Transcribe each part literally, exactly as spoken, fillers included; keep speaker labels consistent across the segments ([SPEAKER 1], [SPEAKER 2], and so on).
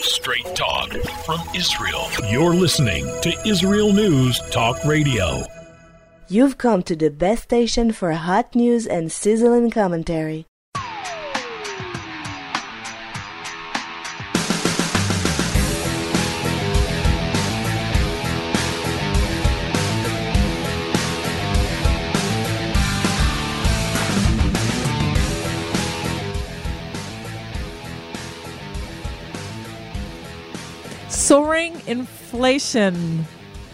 [SPEAKER 1] Straight talk from Israel. You're listening to Israel News Talk Radio.
[SPEAKER 2] You've come to the best station for hot news and sizzling commentary.
[SPEAKER 3] Soaring inflation,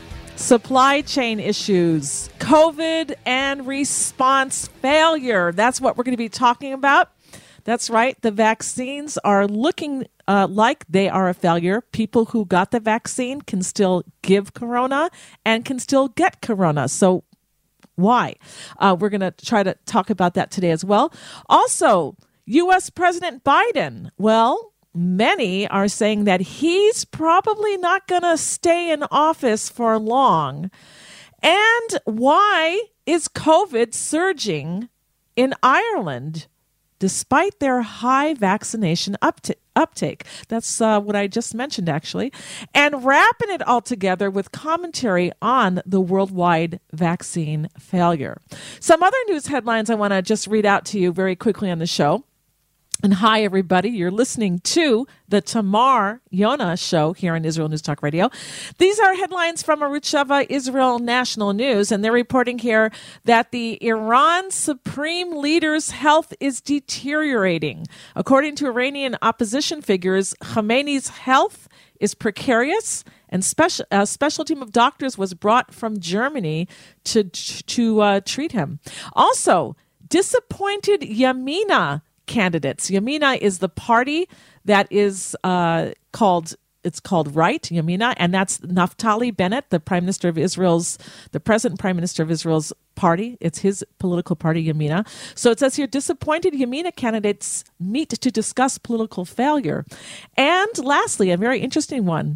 [SPEAKER 3] supply chain issues, COVID and response failure. That's what we're going to be talking about. That's right. The vaccines are looking uh, like they are a failure. People who got the vaccine can still give corona and can still get corona. So why? Uh, we're going to try to talk about that today as well. Also, U S President Biden, well, many are saying that he's probably not going to stay in office for long. And why is COVID surging in Ireland despite their high vaccination upta- uptake? That's uh, what I just mentioned, actually. And wrapping it all together with commentary on the worldwide vaccine failure. Some other news headlines I want to just read out to you very quickly on the show. And hi, everybody. You're listening to the Tamar Yona Show here on Israel News Talk Radio. These are headlines from Arutz Sheva Israel National News, and they're reporting here that the Iran Supreme Leader's health is deteriorating. According to Iranian opposition figures, Khamenei's health is precarious, and special, a special team of doctors was brought from Germany to, to uh, treat him. Also, disappointed Yamina candidates. Yamina is the party that is uh, called, it's called Right, Yamina, and that's Naftali Bennett, the Prime Minister of Israel's, the present Prime Minister of Israel's party. It's his political party, Yamina. So it says here, disappointed Yamina candidates meet to discuss political failure. And lastly, a very interesting one.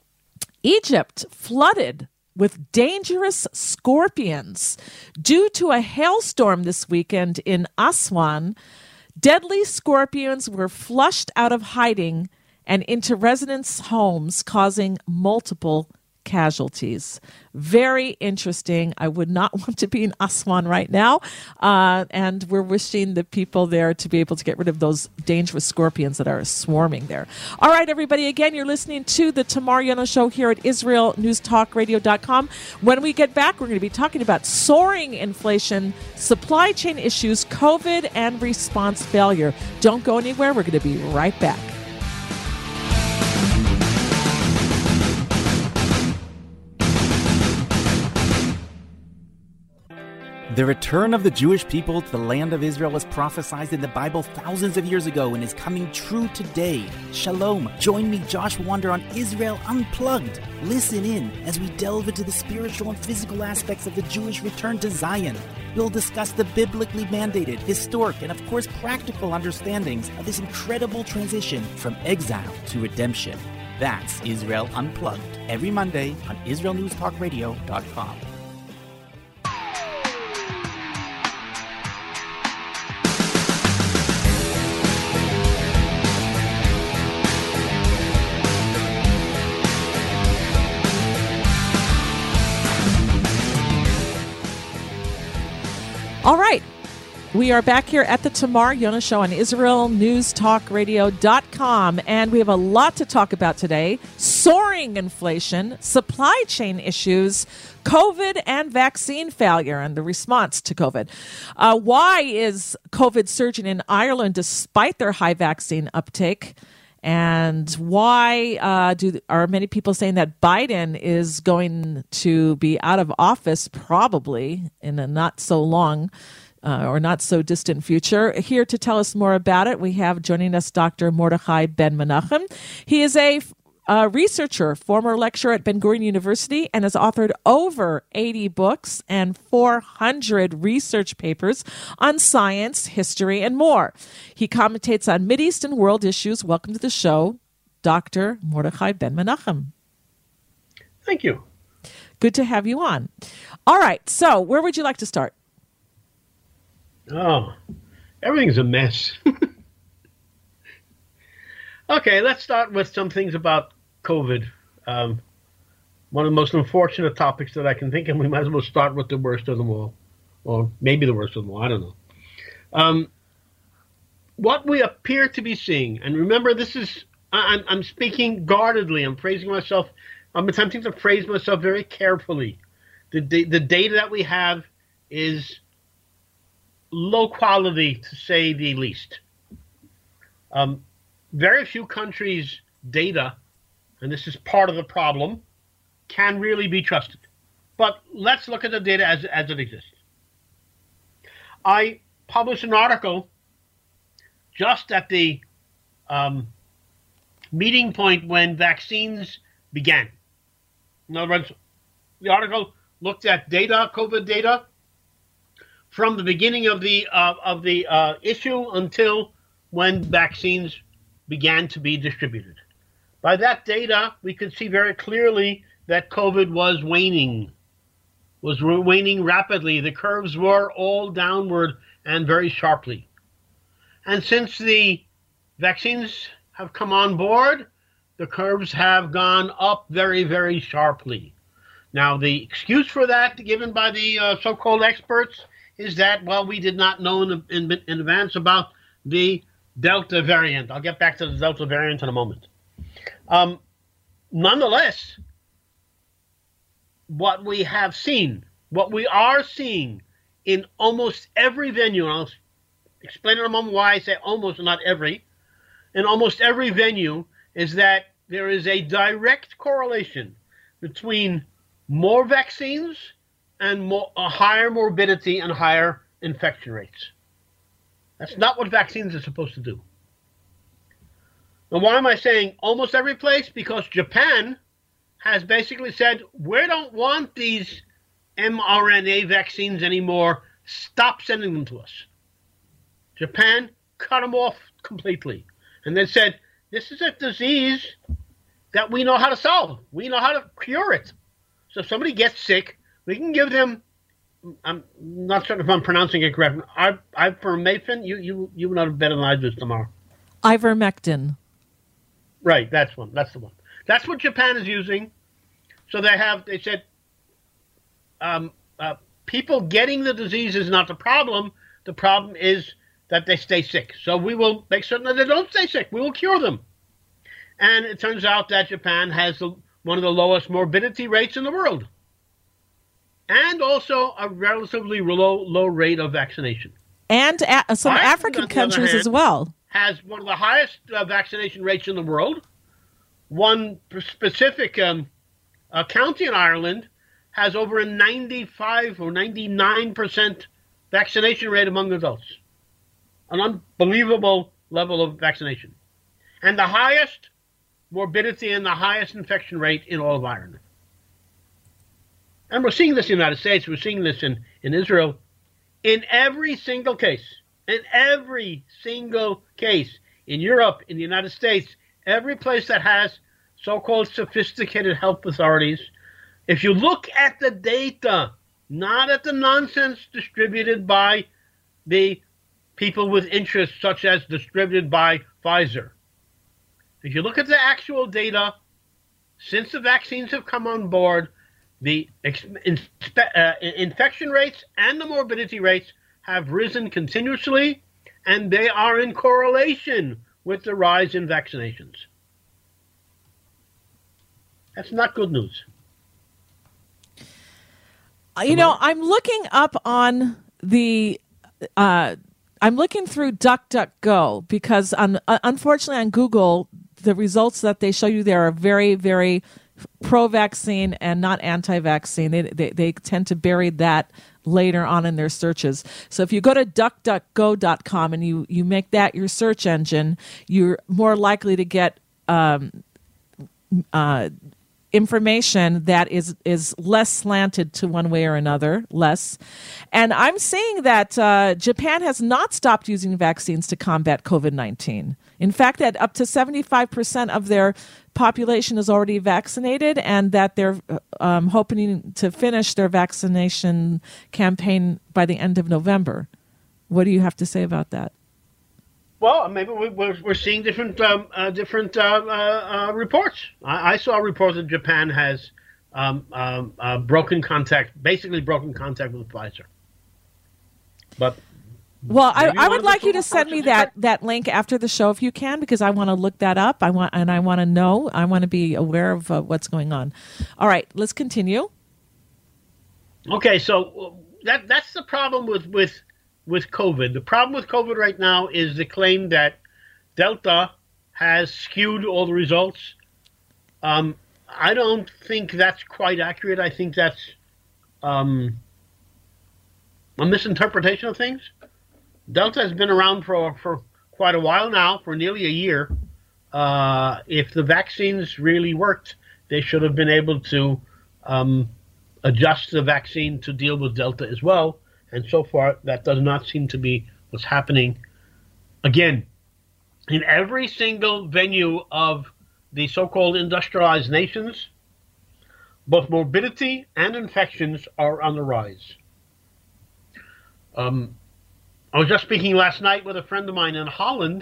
[SPEAKER 3] Egypt flooded with dangerous scorpions due to a hailstorm this weekend in Aswan. Deadly scorpions were flushed out of hiding and into residents' homes, causing multiple casualties. Very interesting. I would not want to be in Aswan right now. Uh, and we're wishing the people there to be able to get rid of those dangerous scorpions that are swarming there. All right, everybody. Again, you're listening to the Tamar Yona Show here at Israel News Talk Radio dot com. When we get back, we're going to be talking about soaring inflation, supply chain issues, COVID, and response failure. Don't go anywhere. We're going to be right back.
[SPEAKER 4] The return of the Jewish people to the land of Israel was prophesied in the Bible thousands of years ago and is coming true today. Shalom. Join me, Josh Wander, on Israel Unplugged. Listen in as we delve into the spiritual and physical aspects of the Jewish return to Zion. We'll discuss the biblically mandated, historic, and of course practical understandings of this incredible transition from exile to redemption. That's Israel Unplugged, every Monday on Israel News Talk Radio dot com.
[SPEAKER 3] All right. We are back here at the Tamar Yona Show on Israel News Talk Radio dot com, and we have a lot to talk about today. Soaring inflation, supply chain issues, COVID and vaccine failure, and the response to COVID. Uh, why is COVID surging in Ireland despite their high vaccine uptake? And why uh, do are many people saying that Biden is going to be out of office probably in a not so long uh, or not so distant future? Here to tell us more about it, we have joining us Doctor Mordechai Ben Menachem. He is a a researcher, former lecturer at Ben Gurion University, and has authored over eighty books and four hundred research papers on science, history, and more. He commentates on Mideast and world issues. Welcome to the show, Doctor Mordechai Ben Menachem.
[SPEAKER 5] Thank you.
[SPEAKER 3] Good to have you on. All right, so where would you like to start?
[SPEAKER 5] Oh, everything's a mess. Okay, let's start with some things about COVID. Um, one of the most unfortunate topics that I can think of. We might as well start with the worst of them all, or maybe the worst of them all. I don't know. Um, what we appear to be seeing, and remember, this is I'm, I'm speaking guardedly. I'm phrasing myself. I'm attempting to phrase myself very carefully. The the data that we have is low quality, to say the least. Um, very few countries' data, and this is part of the problem, can really be trusted. But let's look at the data as, as it exists. I published an article just at the um, meeting point when vaccines began. In other words, the article looked at data, COVID data, from the beginning of the uh, of the uh, issue until when vaccines began to be distributed. By that data, we could see very clearly that COVID was waning, was waning rapidly. The curves were all downward and very sharply. And since the vaccines have come on board, the curves have gone up very, very sharply. Now, the excuse for that given by the uh, so-called experts is that, well, we did not know in, in, in advance about the Delta variant. I'll get back to the Delta variant in a moment. Um, nonetheless, what we have seen, what we are seeing in almost every venue, and I'll explain in a moment why I say almost and not every, in almost every venue, is that there is a direct correlation between more vaccines and more, a higher morbidity and higher infection rates. That's not what vaccines are supposed to do. Now, why am I saying almost every place? Because Japan has basically said, we don't want these mRNA vaccines anymore. Stop sending them to us. Japan cut them off completely. And they said, this is a disease that we know how to solve. We know how to cure it. So if somebody gets sick, we can give them, I'm not sure if I'm pronouncing it correctly, ivermectin. You you you know better than I do tomorrow.
[SPEAKER 3] Ivermectin.
[SPEAKER 5] Right, that's one. That's the one. That's what Japan is using. So they have, they said, um, uh, people getting the disease is not the problem. The problem is that they stay sick. So we will make certain that they don't stay sick. We will cure them. And it turns out that Japan has the, one of the lowest morbidity rates in the world. And also a relatively low low rate of vaccination.
[SPEAKER 3] And a- some
[SPEAKER 5] Ireland,
[SPEAKER 3] African countries
[SPEAKER 5] hand,
[SPEAKER 3] as well.
[SPEAKER 5] Has one of the highest uh, vaccination rates in the world. One specific um, uh, county in Ireland has over a ninety-five or ninety-nine percent vaccination rate among adults. An unbelievable level of vaccination. And the highest morbidity and the highest infection rate in all of Ireland. And we're seeing this in the United States. We're seeing this in, in Israel. In every single case, in every single case, in Europe, in the United States, every place that has so-called sophisticated health authorities, if you look at the data, not at the nonsense distributed by the people with interests, such as distributed by Pfizer. If you look at the actual data, since the vaccines have come on board, the inspe- uh, infection rates and the morbidity rates have risen continuously, and they are in correlation with the rise in vaccinations. That's not good news.
[SPEAKER 3] You know, I'm looking up on the, uh, I'm looking through DuckDuckGo because on, uh, unfortunately on Google, the results that they show you there are very, very pro-vaccine and not anti-vaccine. They, they they tend to bury that later on in their searches. So if you go to duck duck go dot com and you, you make that your search engine, you're more likely to get um, uh, information that is is less slanted to one way or another, less. And I'm seeing that uh, Japan has not stopped using vaccines to combat COVID nineteen. In fact, that up to seventy-five percent of their population is already vaccinated, and that they're um, hoping to finish their vaccination campaign by the end of November. What do you have to say about that?
[SPEAKER 5] Well, maybe we- we're, we're seeing different um, uh, different uh, uh, uh, reports. I, I saw a report that Japan has um, um, uh, broken contact, basically broken contact with Pfizer. But
[SPEAKER 3] Well, I,
[SPEAKER 5] maybe
[SPEAKER 3] I
[SPEAKER 5] one
[SPEAKER 3] would
[SPEAKER 5] of the
[SPEAKER 3] like you to
[SPEAKER 5] former
[SPEAKER 3] send me
[SPEAKER 5] sources
[SPEAKER 3] that,
[SPEAKER 5] is
[SPEAKER 3] that link after the show if you can, because I want to look that up. I want and I want to know. I want to be aware of uh, what's going on. All right, let's continue.
[SPEAKER 5] Okay, so that that's the problem with, with with COVID. The problem with COVID right now is the claim that Delta has skewed all the results. Um, I don't think that's quite accurate. I think that's um, a misinterpretation of things. Delta has been around for for quite a while now, for nearly a year. Uh, if the vaccines really worked, they should have been able to um, adjust the vaccine to deal with Delta as well. And so far, that does not seem to be what's happening. Again, in every single venue of the so-called industrialized nations, both morbidity and infections are on the rise. Um, I was just speaking last night with a friend of mine in Holland.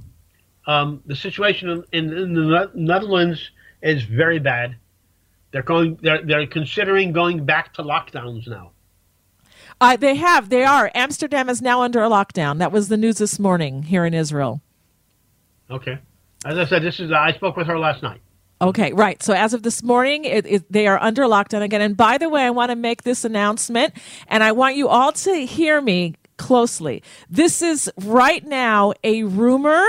[SPEAKER 5] Um, the situation in, in the Netherlands is very bad. They're going. They're they're considering going back to lockdowns now.
[SPEAKER 3] Uh, they have. They are. Amsterdam is now under a lockdown. That was the news this morning here in Israel.
[SPEAKER 5] Okay. As I said, this is. I spoke with her last night.
[SPEAKER 3] Okay, right. So as of this morning, it, it, they are under lockdown again. And by the way, I want to make this announcement, and I want you all to hear me closely. This is right now a rumor.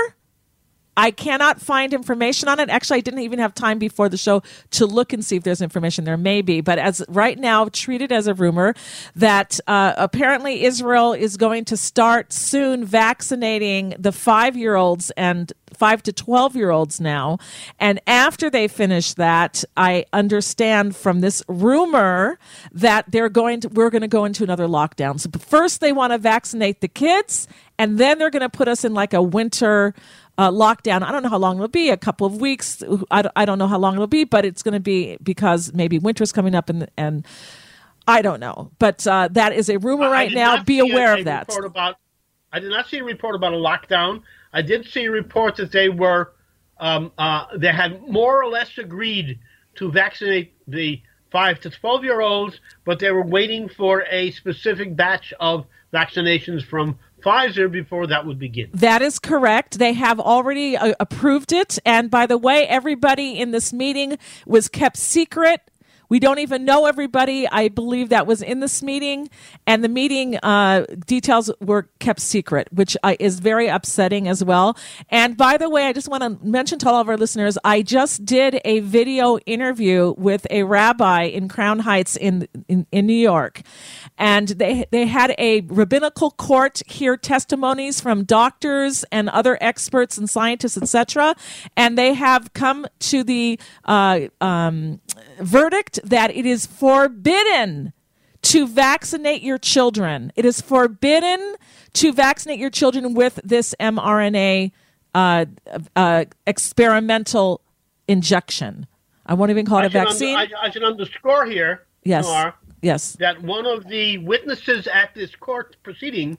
[SPEAKER 3] I cannot find information on it. Actually, I didn't even have time before the show to look and see if there's information. There may be, but as right now, treat it as a rumor that uh, apparently Israel is going to start soon vaccinating the five-year-olds and five to twelve-year-olds now. And after they finish that, I understand from this rumor that they're going to we're going to go into another lockdown. So first, they want to vaccinate the kids, and then they're going to put us in like a winter Uh, lockdown. I don't know how long it'll be, a couple of weeks. I don't, I don't know how long it'll be, but it's going to be because maybe winter's coming up and and I don't know. But uh, that is a rumor right now. Be aware
[SPEAKER 5] a, a
[SPEAKER 3] of that.
[SPEAKER 5] Report about, I did not see a report about a lockdown. I did see a report that they were, um, uh, they had more or less agreed to vaccinate the five to twelve-year-olds, but they were waiting for a specific batch of vaccinations from Pfizer before that would begin.
[SPEAKER 3] That is correct. They have already uh, approved it. And by the way, everybody in this meeting was kept secret. We don't even know everybody. I believe that was in this meeting, and the meeting uh, details were kept secret, which uh, is very upsetting as well. And by the way, I just want to mention to all of our listeners, I just did a video interview with a rabbi in Crown Heights in in, in New York, and they they had a rabbinical court hear testimonies from doctors and other experts and scientists, et cetera, and they have come to the uh, um, verdict that it is forbidden to vaccinate your children. It is forbidden to vaccinate your children with this mRNA uh, uh, experimental injection. I won't even call it
[SPEAKER 5] I
[SPEAKER 3] a vaccine.
[SPEAKER 5] Under, I, I should underscore here,
[SPEAKER 3] yes,
[SPEAKER 5] Noir,
[SPEAKER 3] yes,
[SPEAKER 5] that one of the witnesses at this court proceeding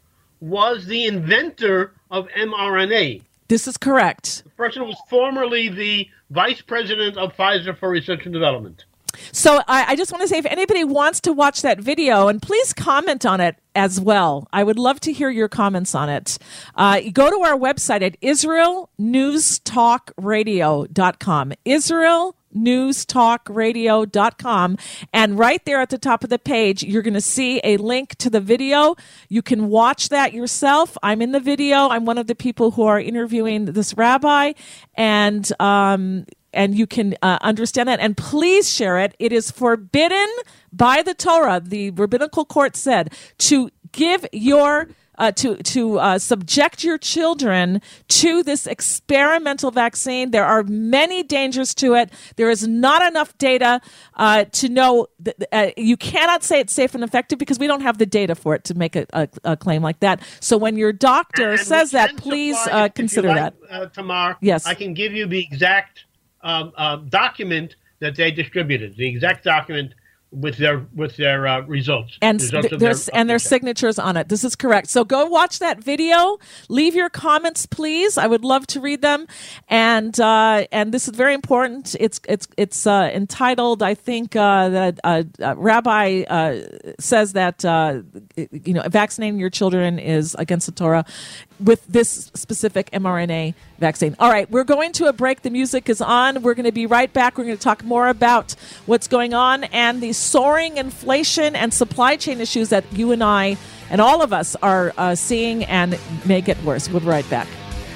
[SPEAKER 5] was the inventor of mRNA.
[SPEAKER 3] This is correct.
[SPEAKER 5] The person was formerly the vice president of Pfizer for Research and Development.
[SPEAKER 3] So I, I just want to say, if anybody wants to watch that video, and please comment on it as well. I would love to hear your comments on it. Uh, go to our website at israel news talk radio dot com. Israel news talk radio dot com. And right there at the top of the page, you're going to see a link to the video. You can watch that yourself. I'm in the video. I'm one of the people who are interviewing this rabbi. And, um, and you can uh, understand that. And please share it. It is forbidden by the Torah, the rabbinical court said, to give your Uh, to to uh, subject your children to this experimental vaccine. There are many dangers to it. There is not enough data uh, to know that, uh, you cannot say it's safe and effective because we don't have the data for it to make a, a, a claim like that. So when your doctor
[SPEAKER 5] and
[SPEAKER 3] says that, please uh, consider
[SPEAKER 5] like,
[SPEAKER 3] that.
[SPEAKER 5] Uh, Tamar,
[SPEAKER 3] yes,
[SPEAKER 5] I can give you the exact um, uh, document that they distributed. The exact document with their with their uh, results
[SPEAKER 3] and
[SPEAKER 5] results
[SPEAKER 3] th-
[SPEAKER 5] of
[SPEAKER 3] there's
[SPEAKER 5] their,
[SPEAKER 3] and their
[SPEAKER 5] of their
[SPEAKER 3] signatures on it. This is correct. So go watch that video. Leave your comments, please. I would love to read them. And uh, and this is very important. It's it's it's uh, entitled. I think uh, that uh, uh, Rabbi uh, says that uh, you know vaccinating your children is against the Torah with this specific mRNA vaccine. All right, we're going to a break. The music is on. We're going to be right back. We're going to talk more about what's going on and the soaring inflation and supply chain issues that you and I and all of us are uh, seeing and may get worse. We'll be right back.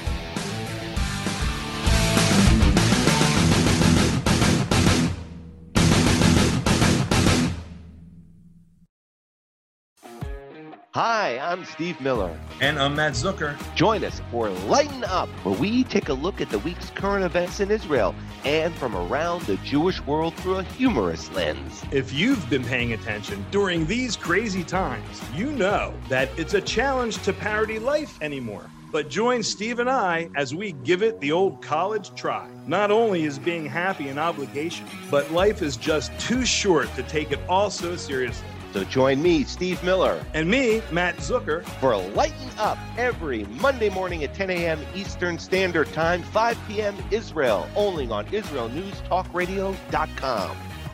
[SPEAKER 6] Hi, I'm Steve Miller.
[SPEAKER 7] And I'm Matt Zucker.
[SPEAKER 6] Join us for Lighten Up, where we take a look at the week's current events in Israel and from around the Jewish world through a humorous lens.
[SPEAKER 7] If you've been paying attention during these crazy times, you know that it's a challenge to parody life anymore. But join Steve and I as we give it the old college try. Not only is being happy an obligation, but life is just too short to take it all so seriously.
[SPEAKER 6] So join me, Steve Miller.
[SPEAKER 7] And me, Matt Zucker.
[SPEAKER 6] For Lighten Up every Monday morning at ten a.m. Eastern Standard Time, five p.m. Israel, only on Israel News Talk Radio dot com.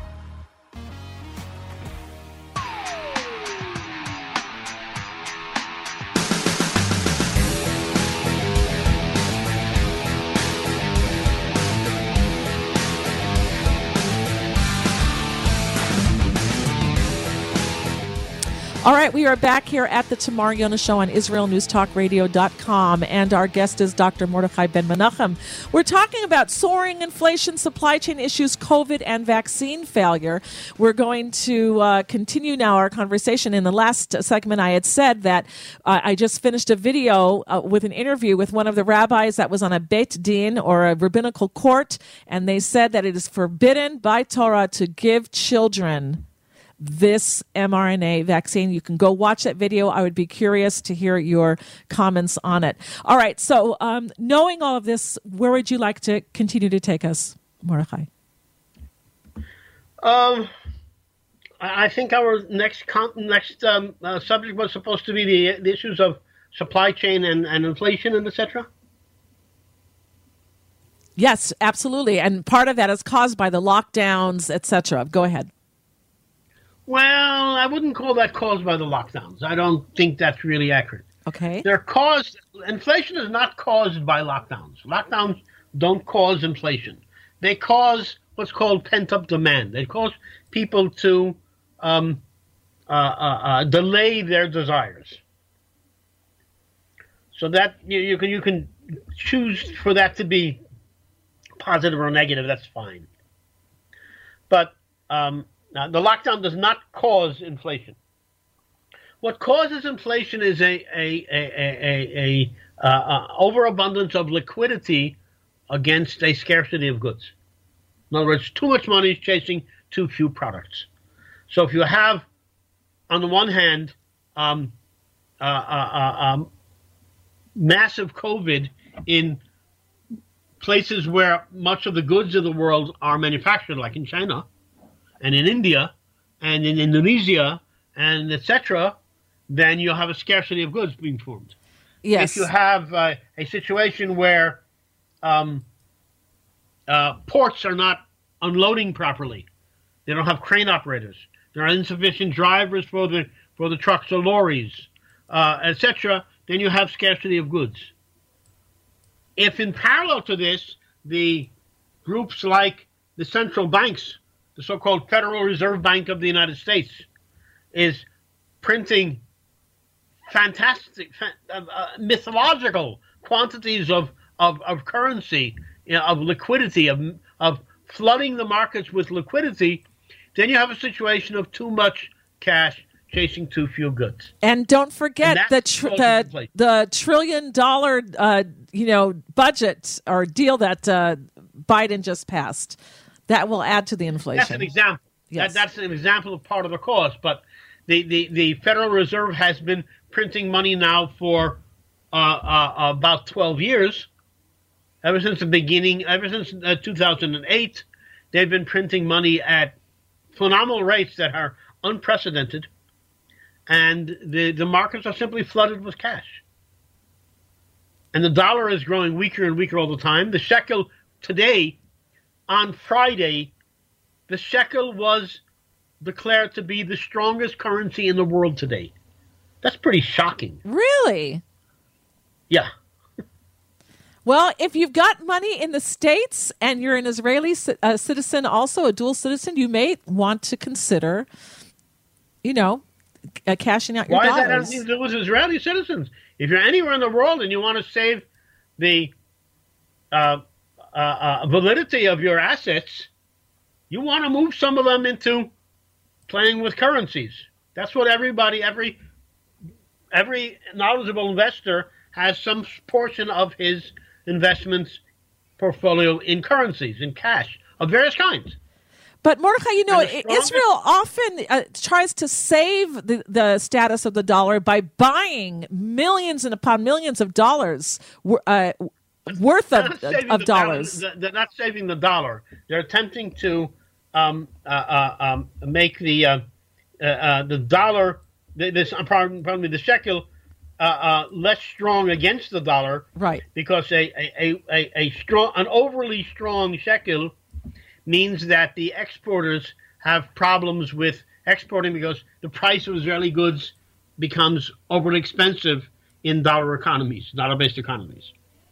[SPEAKER 3] All right, we are back here at the Tamar Yona Show on Israel News Talk Radio dot com, and our guest is Doctor Mordechai Ben Menachem. We're talking about soaring inflation, supply chain issues, COVID, and vaccine failure. We're going to uh, continue now our conversation. In the last segment, I had said that uh, I just finished a video uh, with an interview with one of the rabbis that was on a Beit Din, or a rabbinical court, and they said that it is forbidden by Torah to give children this mRNA vaccine. You can go watch that video. I would be curious to hear your comments on it. All right. So um, knowing all of this, where would you like to continue to take us, Mordechai?
[SPEAKER 5] Um, I think our next con- next um, uh, subject was supposed to be the, the issues of supply chain and, and inflation and et cetera.
[SPEAKER 3] Yes, absolutely. And part of that is caused by the lockdowns, et cetera. Go ahead.
[SPEAKER 5] Well, I wouldn't call that caused by the lockdowns. I don't think that's really accurate.
[SPEAKER 3] Okay.
[SPEAKER 5] They're caused, inflation is not caused by lockdowns. Lockdowns don't cause inflation. They cause what's called pent-up demand. They cause people to um, uh, uh, uh, delay their desires. So that you, you can you can choose for that to be positive or negative. That's fine. But um, Now, the lockdown does not cause inflation. What causes inflation is a a a a, a, a uh, overabundance of liquidity against a scarcity of goods. In other words, too much money is chasing too few products. So if you have, on the one hand, um, uh, uh, uh, um, massive COVID in places where much of the goods of the world are manufactured, like in China, and in India, and in Indonesia, and et cetera, then you'll have a scarcity of goods being formed.
[SPEAKER 3] Yes.
[SPEAKER 5] If you have uh, a situation where um, uh, ports are not unloading properly, they don't have crane operators, there are insufficient drivers for the for the trucks or lorries, uh, et cetera, then you have scarcity of goods. If in parallel to this, the groups like the central banks, the so-called Federal Reserve Bank of the United States, is printing fantastic, uh, uh, mythological quantities of, of, of currency, you know, of liquidity, of, of flooding the markets with liquidity, then you have a situation of too much cash chasing too few goods.
[SPEAKER 3] And don't forget
[SPEAKER 5] and
[SPEAKER 3] the tr- the, the trillion dollar uh, you know budget or deal that uh, Biden just passed. That will add to the inflation.
[SPEAKER 5] That's an example.
[SPEAKER 3] Yes.
[SPEAKER 5] That, that's an example of part of the cause. But the, the, the Federal Reserve has been printing money now for uh, uh, about twelve years. Ever since the beginning, ever since uh, two thousand eight, they've been printing money at phenomenal rates that are unprecedented, and the, the markets are simply flooded with cash. And the dollar is growing weaker and weaker all the time. The shekel today, on Friday, the shekel was declared to be the strongest currency in the world today. That's pretty shocking.
[SPEAKER 3] Really?
[SPEAKER 5] Yeah.
[SPEAKER 3] Well, if you've got money in the States and you're an Israeli uh, citizen, also a dual citizen, you may want to consider, you know, uh, cashing out your
[SPEAKER 5] Why
[SPEAKER 3] dollars.
[SPEAKER 5] Why does that have to do with Israeli citizens? If you're anywhere in the world and you want to save the uh, uh, uh, validity of your assets, you want to move some of them into playing with currencies. That's what everybody, every every knowledgeable investor has some portion of his investments portfolio in currencies, in cash of various kinds.
[SPEAKER 3] But Mordechai, you know,
[SPEAKER 5] strongest-
[SPEAKER 3] Israel often uh, tries to save the, the status of the dollar by buying millions and upon millions of dollars uh, worth
[SPEAKER 5] They're
[SPEAKER 3] of,
[SPEAKER 5] not saving
[SPEAKER 3] of
[SPEAKER 5] the
[SPEAKER 3] dollars.
[SPEAKER 5] dollar. They're not saving the dollar. They're attempting to um, uh, uh, um, make the uh, uh, uh, the dollar, this pardon, pardon me, the shekel, uh, uh, less strong against the dollar.
[SPEAKER 3] Right.
[SPEAKER 5] Because a a, a, a strong, an overly strong shekel means that the exporters have problems with exporting because the price of Israeli goods becomes overly expensive in dollar economies, dollar-based economies.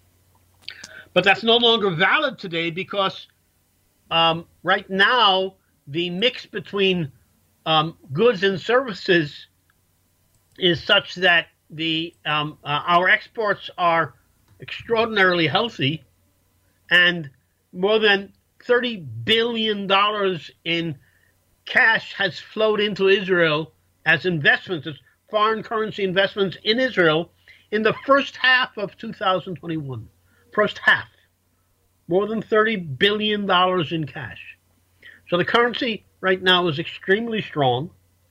[SPEAKER 5] But that's no longer valid today because um, right now the mix between um, goods and services is such that the um, uh, our exports are extraordinarily healthy, and more than thirty billion dollars in cash has flowed into Israel as investments, as foreign currency investments in Israel in the first half of two thousand twenty-one. First half. More than thirty billion dollars in cash. So the currency right now is extremely strong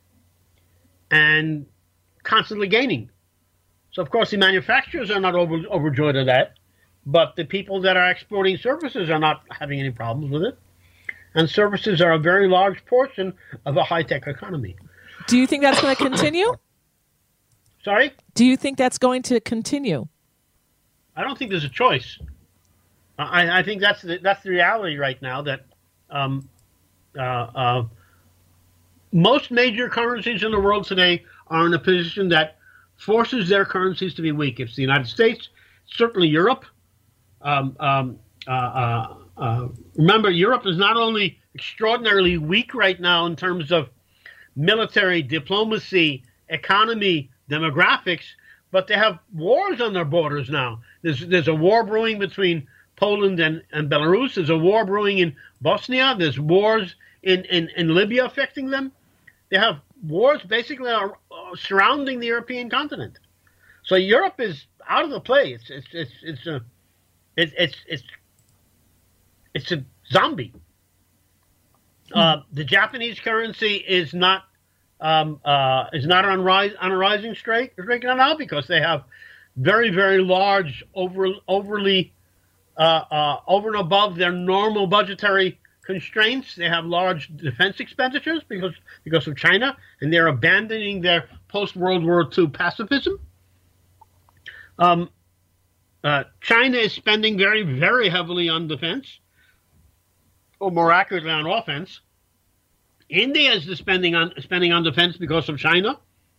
[SPEAKER 5] and constantly gaining. So, of course, the manufacturers are not over, overjoyed at that, but the people that are exporting services are not having any problems with it. And services are a very large portion of a high-tech economy.
[SPEAKER 3] Do you think that's going to continue?
[SPEAKER 5] Sorry?
[SPEAKER 3] Do you think that's going to continue?
[SPEAKER 5] I don't think there's a choice. I, I think that's the, that's the reality right now, that um, uh, uh, most major currencies in the world today are in a position that forces their currencies to be weak. It's the United States, certainly Europe. Um, um, uh, uh, uh, remember, Europe is not only extraordinarily weak right now in terms of military, diplomacy, economy, demographics, but they have wars on their borders now. There's there's a war brewing between Poland and, and Belarus. There's a war brewing in Bosnia. There's wars in, in, in Libya affecting them. They have wars basically are, uh, surrounding the European continent. So Europe is out of the play. It's it's it's it's a it's it's it's, it's a zombie. Mm. Uh, the Japanese currency is not um, uh, is not on rise on a rising streak right now because they have very very large over overly uh, uh, over and above their normal budgetary constraints. They have large defense expenditures because because of China, and they're abandoning their post-World War Two pacifism. Um, uh, China is spending very, very heavily on defense, or more accurately on offense. India is spending on spending on defense because of China.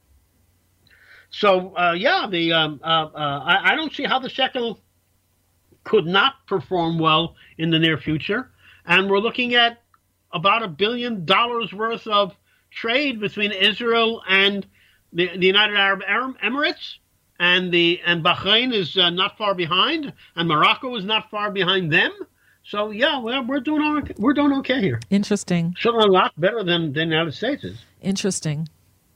[SPEAKER 5] So uh, yeah, the um, uh, uh, I, I don't see how the shekel could not perform well in the near future. And we're looking at about a billion dollars worth of trade between Israel and the, the United Arab Emirates, and the and Bahrain is uh, not far behind, and Morocco is not far behind them. So yeah, we're we're doing all, we're doing okay here.
[SPEAKER 3] Interesting.
[SPEAKER 5] Certainly a lot better than, than the United States is.
[SPEAKER 3] Interesting.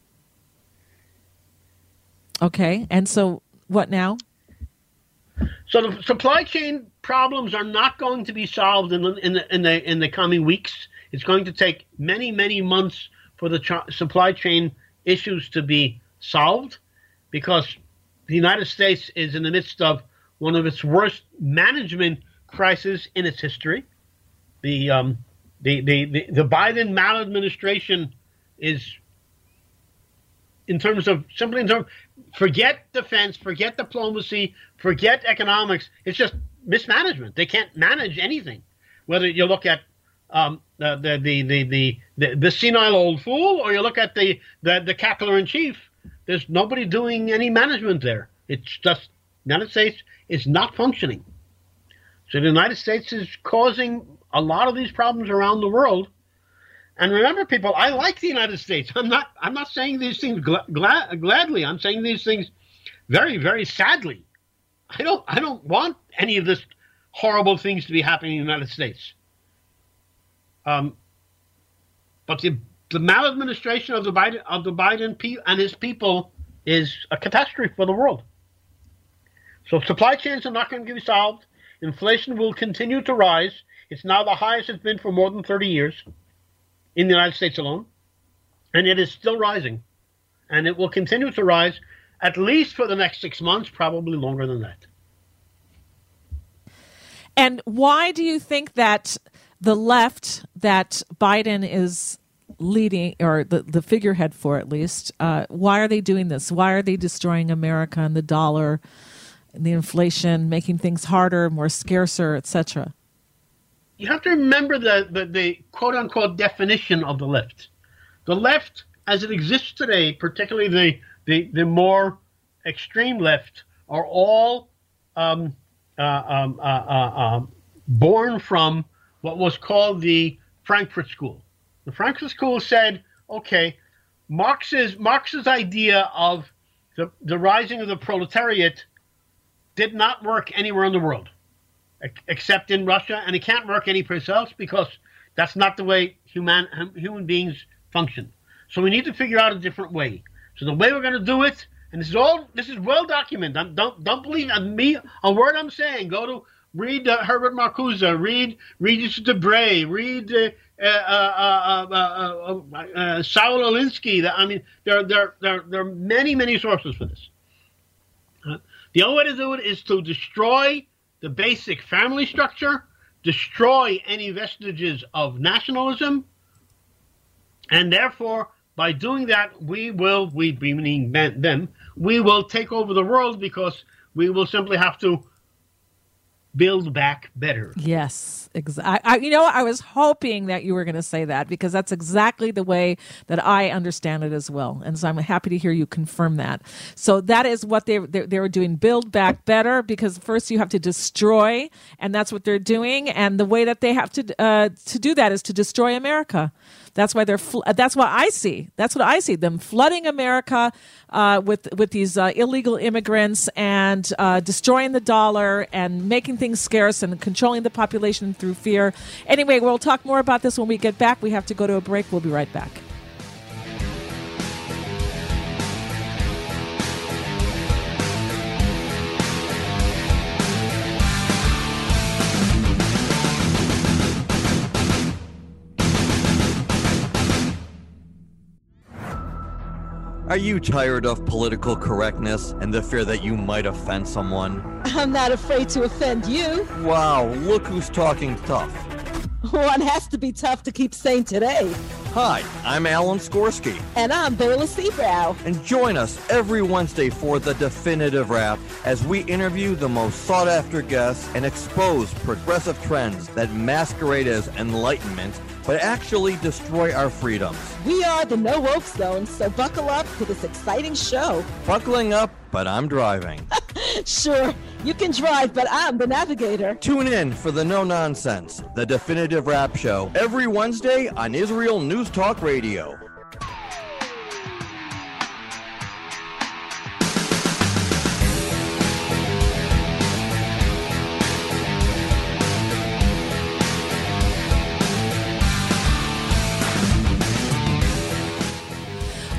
[SPEAKER 3] Okay, and so what now?
[SPEAKER 5] So the supply chain problems are not going to be solved in the in the in the, in the coming weeks. It's going to take many many months for the ch- supply chain issues to be solved, because the United States is in the midst of one of its worst management crises in its history. The um, The, the, the, the Biden maladministration is, in terms of, simply in terms, forget defense, forget diplomacy, forget economics. It's just mismanagement. They can't manage anything. Whether you look at um, the, the, the, the, the, the, the senile old fool, or you look at the, the, the cackler in chief, there's nobody doing any management there. It's just the United States is not functioning. So the United States is causing a lot of these problems around the world. And remember, people, I like the United States. I'm not I'm not saying these things gla- gla- gladly. I'm saying these things very, very sadly. I don't I don't want any of this horrible things to be happening in the United States. Um, but the the maladministration of the Biden of the Biden pe- and his people is a catastrophe for the world. So supply chains are not going to be solved. Inflation will continue to rise. It's now the highest it's been for more than thirty years in the United States alone. And it is still rising. And it will continue to rise at least for the next six months, probably longer than that.
[SPEAKER 3] And why do you think that the left that Biden is leading, or the, the figurehead for at least, uh, why are they doing this? Why are they destroying America and the dollar and the inflation, making things harder, more scarcer, et cetera?
[SPEAKER 5] You have to remember the, the, the quote-unquote definition of the left. The left, as it exists today, particularly the, the, the more extreme left, are all um, uh, um, uh, uh, uh, born from what was called the Frankfurt School. The Frankfurt School said, okay, Marx's, Marx's idea of the, the rising of the proletariat did not work anywhere in the world, except in Russia, and it can't work anyplace else because that's not the way human human beings function. So we need to figure out a different way. So the way we're going to do it, and this is all this is well documented. Don't don't believe me a word I'm saying. Go to read uh, Herbert Marcuse, read Regis Debray, read uh, uh, uh, uh, uh, uh, uh, Saul Alinsky. I mean, there there there there are many many sources for this. Uh, the only way to do it is to destroy the basic family structure, destroy any vestiges of nationalism, and therefore, by doing that, we will, we meaning them, we will take over the world because we will simply have to build back better.
[SPEAKER 3] Yes, exactly. You know, I was hoping that you were going to say that because that's exactly the way that I understand it as well. And so I'm happy to hear you confirm that. So that is what they they, they were doing, build back better, because first you have to destroy, and that's what they're doing. And the way that they have to uh, to do that is to destroy America. That's why they're. Fl- that's what I see. That's what I see. Them flooding America uh, with with these uh, illegal immigrants and uh, destroying the dollar and making things scarce and controlling the population through fear. Anyway, we'll talk more about this when we get back. We have to go to a break. We'll be right back.
[SPEAKER 8] Are you tired of political correctness and the fear that you might offend someone?
[SPEAKER 9] I'm not afraid to offend you.
[SPEAKER 8] Wow, look who's talking tough.
[SPEAKER 9] One has to be tough to keep sane today.
[SPEAKER 8] Hi, I'm Alan Skorsky.
[SPEAKER 9] And I'm Beulah Seabrow.
[SPEAKER 8] And join us every Wednesday for The Definitive Wrap as we interview the most sought-after guests and expose progressive trends that masquerade as enlightenment but actually destroy our freedoms.
[SPEAKER 9] We are the No Woke Zone, so buckle up to this exciting show.
[SPEAKER 8] Buckling up, but I'm driving.
[SPEAKER 9] Sure, you can drive, but I'm the navigator.
[SPEAKER 8] Tune in for the No Nonsense, The Definitive Wrap Show, every Wednesday on Israel News Talk Radio.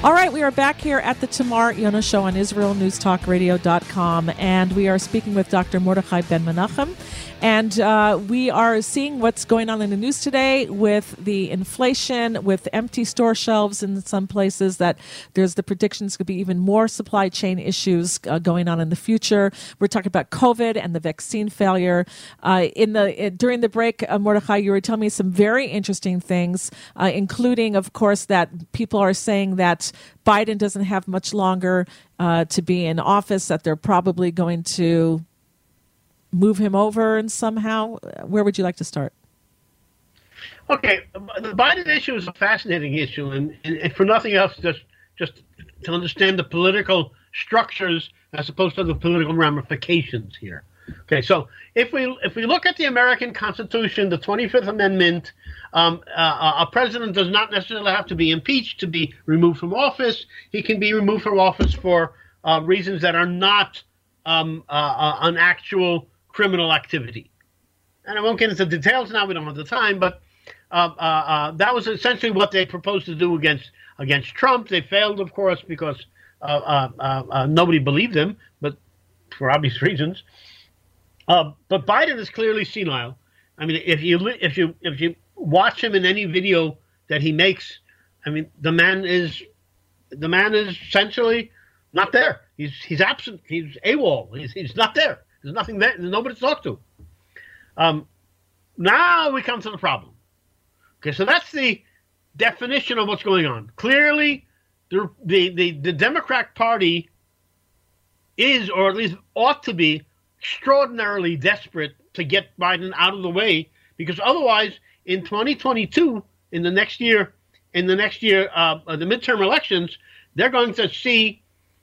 [SPEAKER 3] All right, we are back here at the Tamar Yona Show on Israel News Talk Radio dot com, and we are speaking with Doctor Mordechai Ben Menachem. And uh, we are seeing what's going on in the news today with the inflation, with empty store shelves in some places, that there's the predictions could be even more supply chain issues uh, going on in the future. We're talking about COVID and the vaccine failure. Uh, in the uh, during the break, uh, Mordechai, you were telling me some very interesting things, uh, including, of course, that people are saying that Biden doesn't have much longer uh, to be in office, that they're probably going to move him over and somehow. Where would you like to start?
[SPEAKER 5] Okay, the Biden issue is a fascinating issue, and, and for nothing else, just just to understand the political structures as opposed to the political ramifications here. Okay, so if we if we look at the American Constitution, the twenty-fifth Amendment, um, uh, a president does not necessarily have to be impeached to be removed from office. He can be removed from office for uh, reasons that are not um, uh, uh, an actual criminal activity. And I won't get into details now, we don't have the time, but uh, uh, uh, that was essentially what they proposed to do against against Trump. They failed, of course, because uh, uh, uh, uh, nobody believed them, but for obvious reasons. Uh, but Biden is clearly senile. I mean, if you if you if you watch him in any video that he makes, I mean, the man is the man is essentially not there. He's he's absent. He's AWOL. He's he's not there. There's nothing there. There's nobody to talk to. Um, now we come to the problem. Okay, so that's the definition of what's going on. Clearly, the the the, the Democrat Party is, or at least ought to be, extraordinarily desperate to get Biden out of the way, because otherwise, in twenty twenty-two, in the next year, in the next year, uh, the midterm elections, they're going to see,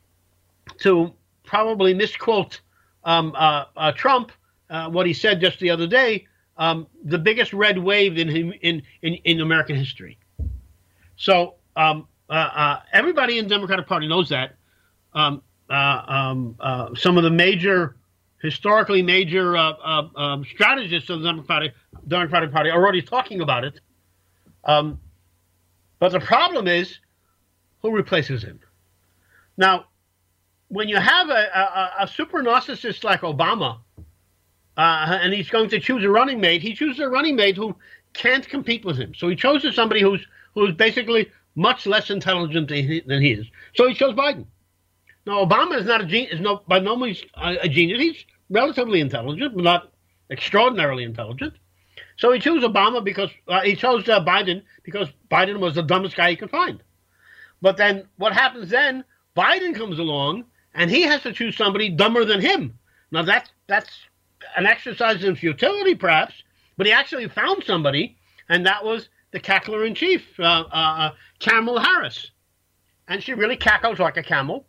[SPEAKER 5] to probably misquote um, uh, uh, Trump, uh, what he said just the other day, um, the biggest red wave in in in, in American history. So um, uh, uh, everybody in the Democratic Party knows that. Um, uh, um, uh, some of the major historically major uh, uh, um, strategists of the Democratic, Democratic Party are already talking about it. Um, but the problem is, who replaces him? Now, when you have a, a, a super narcissist like Obama, uh, and he's going to choose a running mate, he chooses a running mate who can't compete with him. So he chose somebody who's who's basically much less intelligent than he, than he is. So he chose Biden. Now, Obama is not a genius, is no, by no means a, a genius. He's relatively intelligent, but not extraordinarily intelligent. So he chose Obama because uh, he chose uh, Biden because Biden was the dumbest guy he could find. But then what happens then? Biden comes along and he has to choose somebody dumber than him. Now that's that's an exercise in futility, perhaps, but he actually found somebody, and that was the cackler in chief, uh, uh, Kamala Harris, and she really cackles like a camel.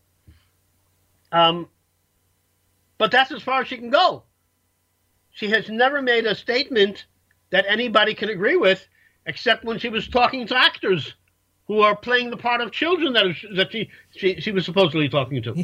[SPEAKER 5] Um, but that's as far as she can go. She has never made a statement that anybody can agree with, except when she was talking to actors who are playing the part of children that, is, that she, she she was supposedly talking to.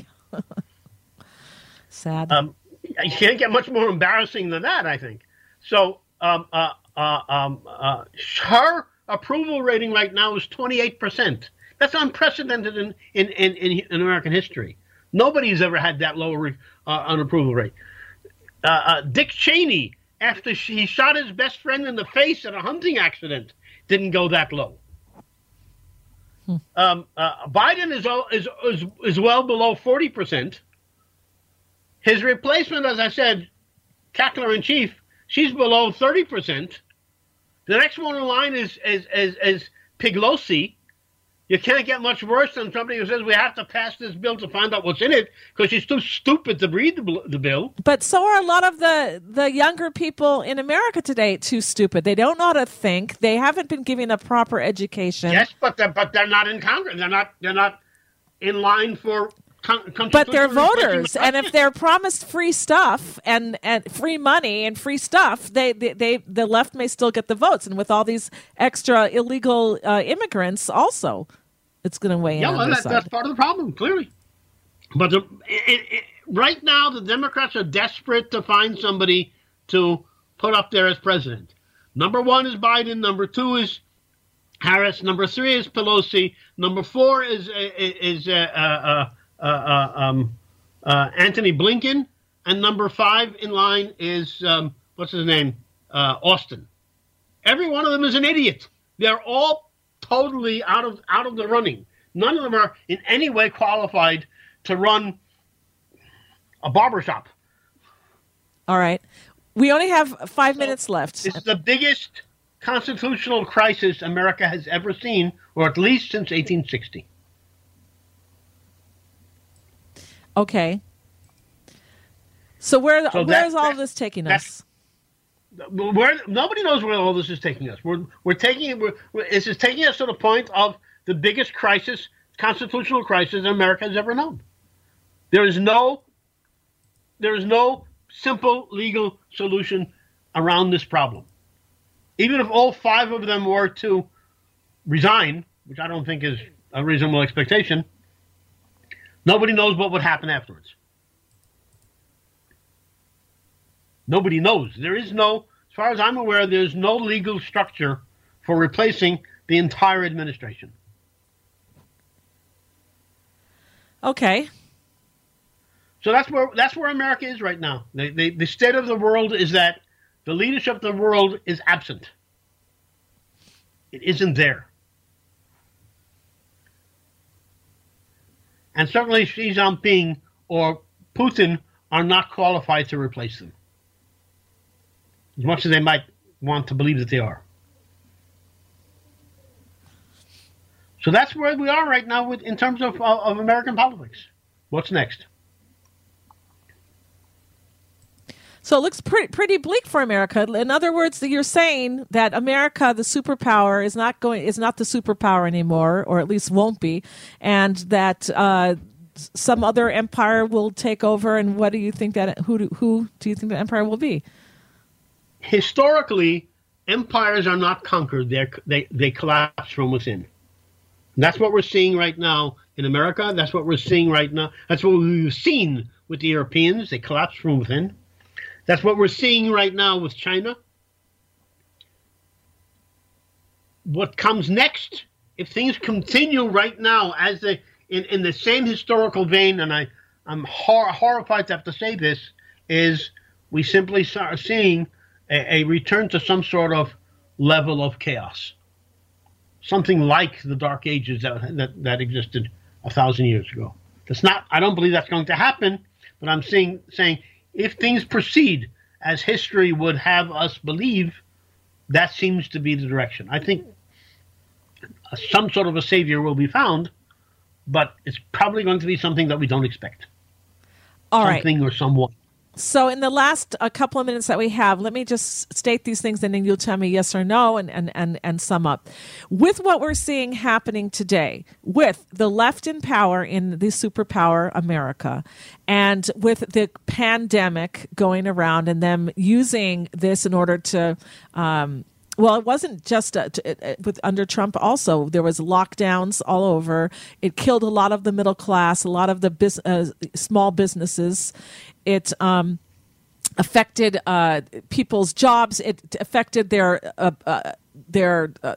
[SPEAKER 3] Sad.
[SPEAKER 5] Um, you can't get much more embarrassing than that, I think. So um, uh, uh, um, uh, her approval rating right now is twenty-eight percent. That's unprecedented in, in, in, in, in American history. Nobody's ever had that low uh, an approval rate. Uh, uh, Dick Cheney, after she, he shot his best friend in the face in a hunting accident, didn't go that low. Hmm. Um, uh, Biden is, is is is well below forty percent. His replacement, as I said, cackler in chief, she's below thirty percent. The next one in line is is is, is Pelosi. You can't get much worse than somebody who says we have to pass this bill to find out what's in it because she's too stupid to read the, the bill.
[SPEAKER 3] But so are a lot of the, the younger people in America today too stupid. They don't know how to think. They haven't been given a proper education.
[SPEAKER 5] Yes, but they're, but they're not in Congress. They're not they're not in line for con-
[SPEAKER 3] But they're voters, and if they're promised free stuff and, and free money and free stuff, they, they, they the left may still get the votes. And with all these extra illegal uh, immigrants also, it's going to weigh in
[SPEAKER 5] yeah,
[SPEAKER 3] on
[SPEAKER 5] well,
[SPEAKER 3] their
[SPEAKER 5] that,
[SPEAKER 3] side.
[SPEAKER 5] that's part of the problem, clearly. But the, it, it, right now, the Democrats are desperate to find somebody to put up there as president. Number one is Biden. Number two is Harris. Number three is Pelosi. Number four is is uh, uh, uh, uh, um, uh, Anthony Blinken, and number five in line is um, what's his name, uh, Austin. Every one of them is an idiot. They're all totally out of out of the running. None of them are in any way qualified to run a barbershop.
[SPEAKER 3] All right. We only have five so minutes left.
[SPEAKER 5] It's the biggest constitutional crisis America has ever seen, or at least since eighteen sixty.
[SPEAKER 3] Okay. So where
[SPEAKER 5] so
[SPEAKER 3] where
[SPEAKER 5] that,
[SPEAKER 3] is all
[SPEAKER 5] that,
[SPEAKER 3] of this taking us?
[SPEAKER 5] Where, nobody knows where all this is taking us. We're we're taking we're, this is taking us to the point of the biggest crisis, constitutional crisis America has ever known. There is no there is no simple legal solution around this problem. Even if all five of them were to resign, which I don't think is a reasonable expectation, nobody knows what would happen afterwards. Nobody knows. There is no, as far as I'm aware, there's no legal structure for replacing the entire administration.
[SPEAKER 3] Okay.
[SPEAKER 5] So that's where that's where America is right now. The, the, the state of the world is that the leadership of the world is absent. It isn't there. And certainly Xi Jinping or Putin are not qualified to replace them, as much as they might want to believe that they are. So that's where we are right now with, in terms of, of American politics. What's next?
[SPEAKER 3] So it looks pretty pretty bleak for America. In other words, you're saying that America, the superpower, is not going is not the superpower anymore, or at least won't be, and that uh, some other empire will take over. And what do you think that who do, who do you think the empire will be?
[SPEAKER 5] Historically, empires are not conquered; they they they collapse from within. And that's what we're seeing right now in America. That's what we're seeing right now. That's what we've seen with the Europeans. They collapse from within. That's what we're seeing right now with China. What comes next, if things continue right now as they in, in the same historical vein, and I, I'm hor- horrified to have to say this, is we simply start seeing a, a return to some sort of level of chaos. Something like the Dark Ages that, that, that existed a thousand years ago. That's not, I don't believe that's going to happen, but I'm saying, saying if things proceed as history would have us believe, that seems to be the direction. I think some sort of a savior will be found, but it's probably going to be something that we don't expect.
[SPEAKER 3] All
[SPEAKER 5] something
[SPEAKER 3] right.
[SPEAKER 5] or someone.
[SPEAKER 3] So in the last a couple of minutes that we have, let me just state these things and then you'll tell me yes or no and, and, and, and sum up. With what we're seeing happening today, with the left in power in the superpower America, and with the pandemic going around and them using this in order to um, well, it wasn't just uh, t- uh, with under Trump. Also, there was lockdowns all over. It killed a lot of the middle class, a lot of the bus- uh, small businesses. It um, affected uh, people's jobs. It affected their uh, uh, their. Uh,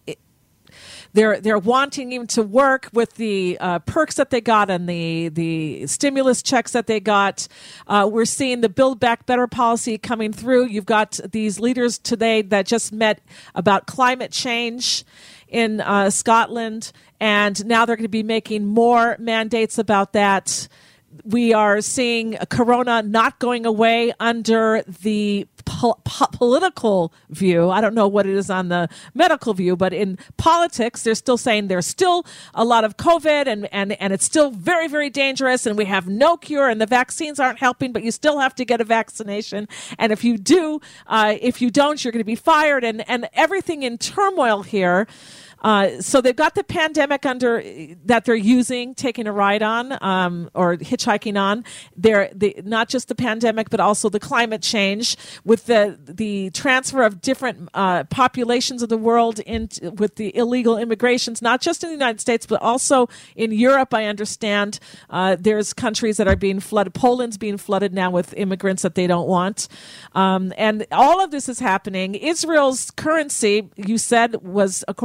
[SPEAKER 3] They're they're wanting even to work with the uh, perks that they got and the the stimulus checks that they got. Uh, we're seeing the Build Back Better policy coming through. You've got these leaders today that just met about climate change in uh, Scotland, and now they're going to be making more mandates about that. We are seeing Corona not going away under the po- po- political view. I don't know what it is on the medical view, but in politics, they're still saying there's still a lot of COVID and, and, and it's still very, very dangerous and we have no cure and the vaccines aren't helping, but you still have to get a vaccination. And if you do, uh, if you don't, you're going to be fired and, and everything in turmoil here. Uh, so they've got the pandemic under that they're using, taking a ride on, um, or hitchhiking on. They're the, not just the pandemic, but also the climate change with the the transfer of different uh, populations of the world in with the illegal immigrations, not just in the United States, but also in Europe. I understand uh, there's countries that are being flooded. Poland's being flooded now with immigrants that they don't want, um, and all of this is happening. Israel's currency, you said, was according to the latest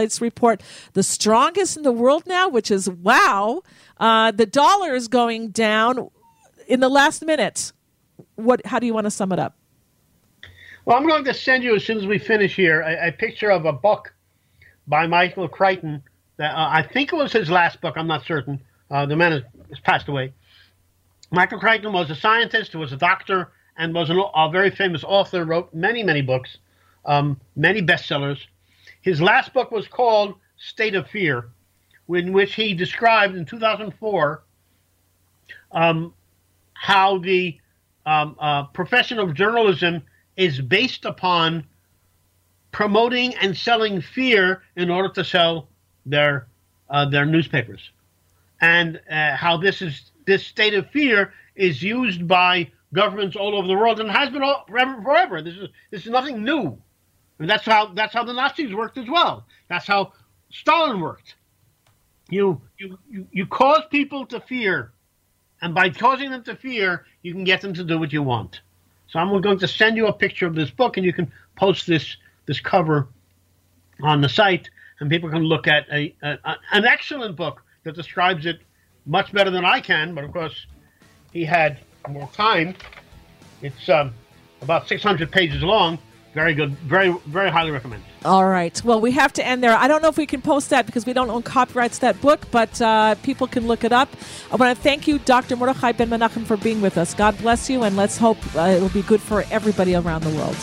[SPEAKER 3] latest report, the strongest in the world now, which is wow. Uh, the dollar is going down in the last minute. What? How do you want to sum it up?
[SPEAKER 5] Well, I'm going to send you, as soon as we finish here, a, a picture of a book by Michael Crichton. That, uh, I think it was his last book. I'm not certain. Uh, the man has, has passed away. Michael Crichton was a scientist, who was a doctor, and was an, a very famous author, wrote many, many books, um, many bestsellers. His last book was called State of Fear, in which he described in two thousand four um, how the um, uh, profession of journalism is based upon promoting and selling fear in order to sell their uh, their newspapers, and uh, how this is this state of fear is used by governments all over the world and has been all, forever. forever. This is this is nothing new. And that's how that's how the Nazis worked as well. That's how Stalin worked. You you you, you cause people to fear, and by causing them to fear, you can get them to do what you want. So I'm going to send you a picture of this book, and you can post this this cover on the site, and people can look at a, a an excellent book that describes it much better than I can. But of course, he had more time. It's um, about six hundred pages long. Very good. Very, very highly recommended.
[SPEAKER 3] All right. Well, we have to end there. I don't know if we can post that because we don't own copyrights to that book, but uh, people can look it up. I want to thank you, Doctor Mordechai Ben Menachem, for being with us. God bless you, and let's hope uh, it'll be good for everybody around the world.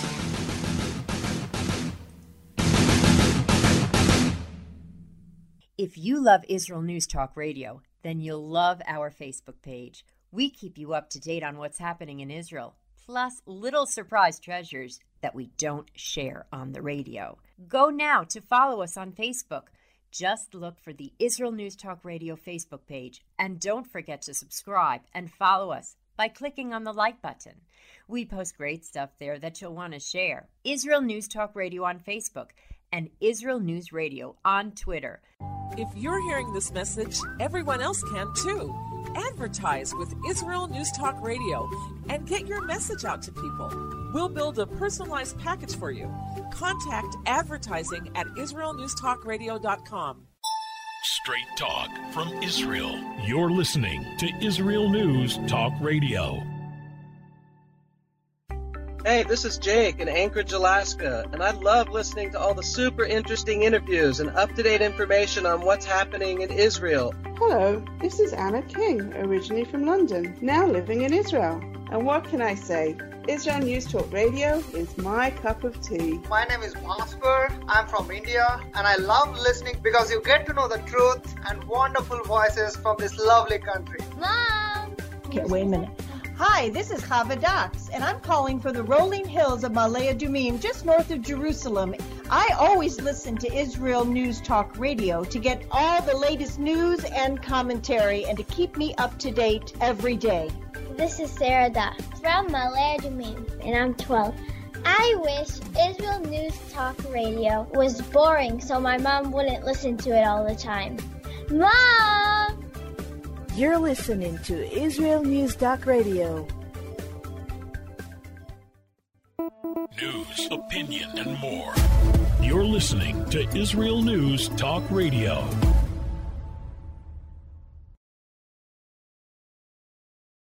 [SPEAKER 10] If you love Israel News Talk Radio, then you'll love our Facebook page. We keep you up to date on what's happening in Israel, plus little surprise treasures that we don't share on the radio. Go now to follow us on Facebook. Just look for the Israel News Talk Radio Facebook page, and don't forget to subscribe and follow us by clicking on the like button. We post great stuff there that you'll want to share. Israel News Talk Radio on Facebook and Israel News Radio on Twitter.
[SPEAKER 3] If you're hearing this message, everyone else can too. Advertise with Israel News Talk Radio and get your message out to people. We'll build a personalized package for you. Contact advertising at israel news talk radio dot com.
[SPEAKER 1] Straight talk from Israel. You're listening to Israel News Talk Radio.
[SPEAKER 11] Hey, this is Jake in Anchorage, Alaska, and I love listening to all the super interesting interviews and up-to-date information on what's happening in Israel.
[SPEAKER 12] Hello, this is Anna King, originally from London, now living in Israel. And what can I say? Israel News Talk Radio is my cup of tea.
[SPEAKER 13] My name is Bhaskar. I'm from India, and I love listening because you get to know the truth and wonderful voices from this lovely country.
[SPEAKER 14] Mom! Okay, wait a minute. Hi, this is Chava Dax, and I'm calling from the rolling hills of Ma'ale Adumim, just north of Jerusalem. I always listen to Israel News Talk Radio to get all the latest news and commentary and to keep me up to date every day.
[SPEAKER 15] This is Sarah Dax from Ma'ale Adumim, and I'm twelve. I wish Israel News Talk Radio was boring so my mom wouldn't listen to it all the time. Mom!
[SPEAKER 2] You're listening to Israel News Talk Radio.
[SPEAKER 1] News, opinion, and more. You're listening to Israel News Talk Radio.